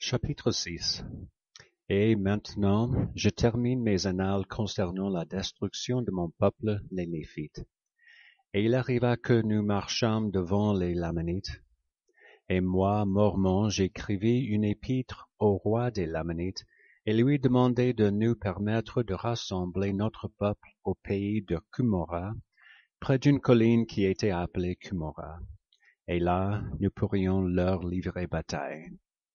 Chapitre 6. Et maintenant, je termine mes annales concernant la destruction de mon peuple, les Néphites. Et il arriva que nous marchâmes devant les Lamanites. Et moi, Mormon, j'écrivis une épître au roi des Lamanites, et lui demandai de nous permettre de rassembler notre peuple au pays de Cumorah, près d'une colline qui était appelée Cumorah. Et là, nous pourrions leur livrer bataille.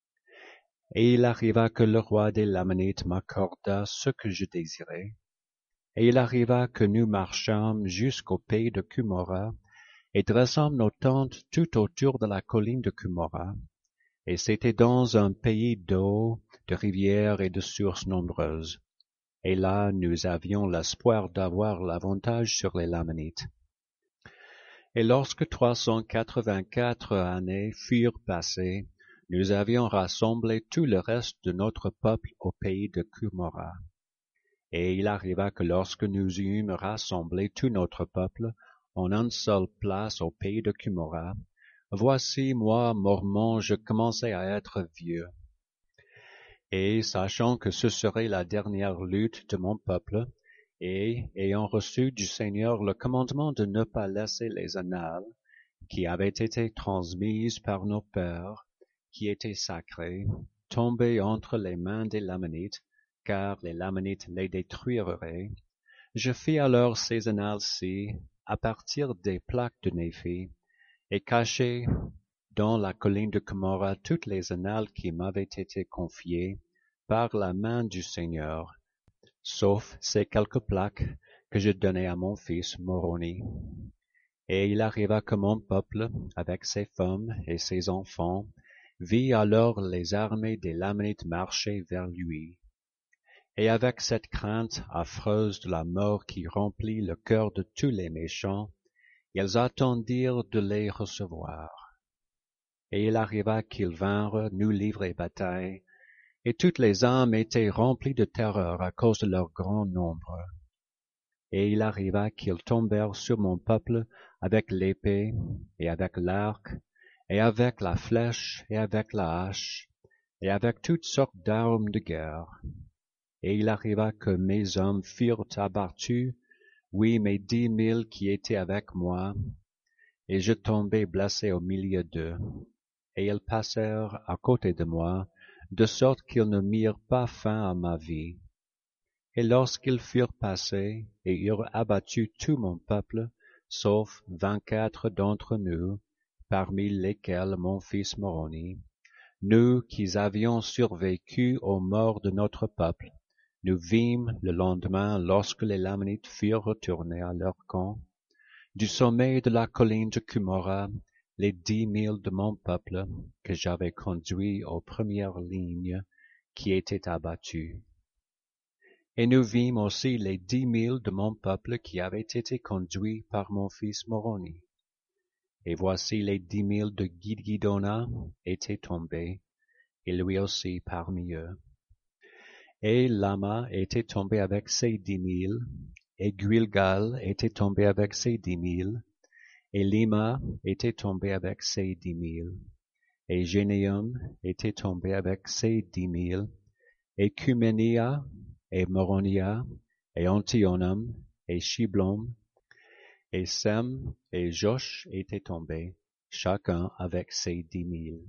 Et il arriva que le roi des Lamanites m'accorda ce que je désirais. Et il arriva que nous marchâmes jusqu'au pays de Cumorah, et dressâmes nos tentes tout autour de la colline de Cumorah. Et c'était dans un pays d'eau, de rivières et de sources nombreuses. Et là, nous avions l'espoir d'avoir l'avantage sur les Lamanites. Et lorsque 384 années furent passées, nous avions rassemblé tout le reste de notre peuple au pays de Cumorah. Et il arriva que lorsque nous eûmes rassemblé tout notre peuple en une seule place au pays de Cumorah, voici, moi, Mormon, je commençais à être vieux. Et sachant que ce serait la dernière lutte de mon peuple, et ayant reçu du Seigneur le commandement de ne pas laisser les annales qui avaient été transmises par nos pères, qui étaient sacrés, tomber entre les mains des Lamanites, car les Lamanites les détruiraient, je fis alors ces annales-ci à partir des plaques de Néphi, et cachai dans la colline de Cumorah toutes les annales qui m'avaient été confiées par la main du Seigneur, sauf ces quelques plaques que je donnai à mon fils Moroni. Et il arriva que mon peuple, avec ses femmes et ses enfants, vit alors les armées des Lamanites marcher vers lui. Et avec cette crainte affreuse de la mort qui remplit le cœur de tous les méchants, ils attendirent de les recevoir. Et il arriva qu'ils vinrent nous livrer bataille, et toutes les âmes étaient remplies de terreur à cause de leur grand nombre. Et il arriva qu'ils tombèrent sur mon peuple avec l'épée, et avec l'arc, et avec la flèche, et avec la hache, et avec toutes sortes d'armes de guerre. Et il arriva que mes hommes furent abattus, oui, mes 10 000 qui étaient avec moi, et je tombai blessé au milieu d'eux. Et ils passèrent à côté de moi, de sorte qu'ils ne mirent pas fin à ma vie. Et lorsqu'ils furent passés et eurent abattu tout mon peuple, sauf 24 d'entre nous, parmi lesquels mon fils Moroni, nous qui avions survécu aux morts de notre peuple, nous vîmes le lendemain, lorsque les Lamanites furent retournés à leur camp, du sommet de la colline de Cumorah, les 10 000 de mon peuple que j'avais conduits aux premières lignes qui étaient abattus. Et nous vîmes aussi les 10 000 de mon peuple qui avaient été conduits par mon fils Moroni. Et voici les 10 000 de Gidgidona étaient tombés, et lui aussi parmi eux. Et Lama était tombé avec ses 10 000, et Gilgal était tombé avec ses 10 000, et Lima était tombé avec ses 10 000, et Généum était tombé avec ses 10 000, et Cuménia, et Moronia, et Antionum, et Shiblom, et Sem, et Josh étaient tombés, chacun avec ses 10 000.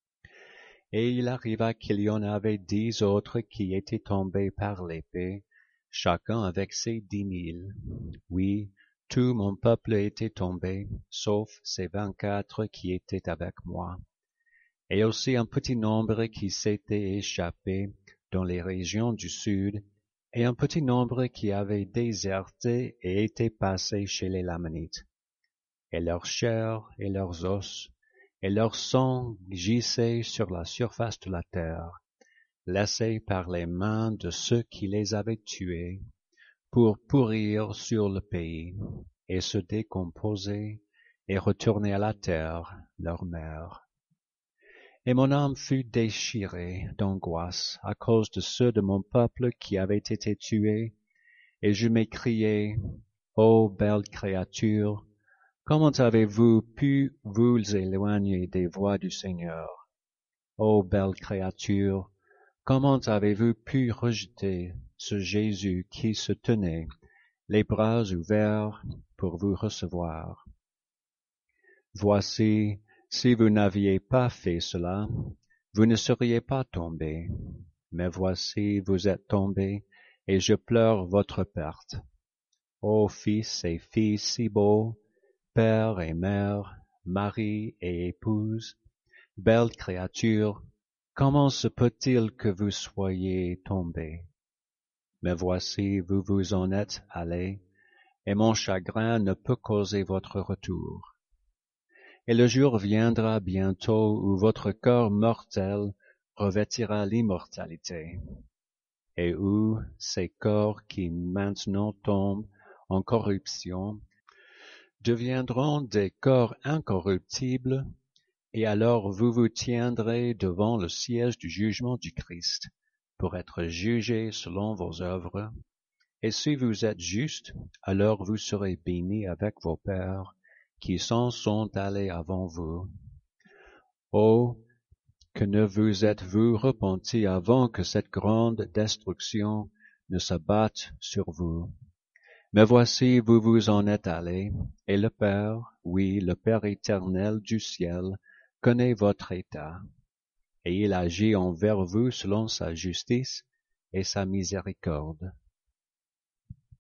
Et il arriva qu'il y en avait 10 autres qui étaient tombés par l'épée, chacun avec ses 10 000. Oui, tout mon peuple était tombé, sauf ces 24 qui étaient avec moi. Et aussi un petit nombre qui s'était échappé dans les régions du sud, et un petit nombre qui avait déserté et était passé chez les Lamanites. Et leur chair et leurs os et leur sang gissaient sur la surface de la terre, laissés par les mains de ceux qui les avaient tués, pour pourrir sur le pays, et se décomposer, et retourner à la terre, leur mère. Et mon âme fut déchirée d'angoisse à cause de ceux de mon peuple qui avaient été tués, et je m'écriai, ô belle créature, comment avez-vous pu vous éloigner des voies du Seigneur? Ô belle créature, comment avez-vous pu rejeter ce Jésus qui se tenait, les bras ouverts pour vous recevoir? Voici, si vous n'aviez pas fait cela, vous ne seriez pas tombés. Mais voici, vous êtes tombés, et je pleure votre perte. Ô fils et filles si beaux, père et mère, mari et épouse, belle créature, comment se peut-il que vous soyez tombés? Mais voici, vous vous en êtes allés, et mon chagrin ne peut causer votre retour. Et le jour viendra bientôt où votre corps mortel revêtira l'immortalité, et où ces corps qui maintenant tombent en corruption deviendront des corps incorruptibles, et alors vous vous tiendrez devant le siège du jugement du Christ pour être jugés selon vos œuvres. Et si vous êtes justes, alors vous serez bénis avec vos pères qui s'en sont allés avant vous. Oh, que ne vous êtes-vous repentis avant que cette grande destruction ne s'abatte sur vous. Mais voici, vous vous en êtes allés, et le Père, oui, le Père éternel du ciel, connaît votre état, et il agit envers vous selon sa justice et sa miséricorde.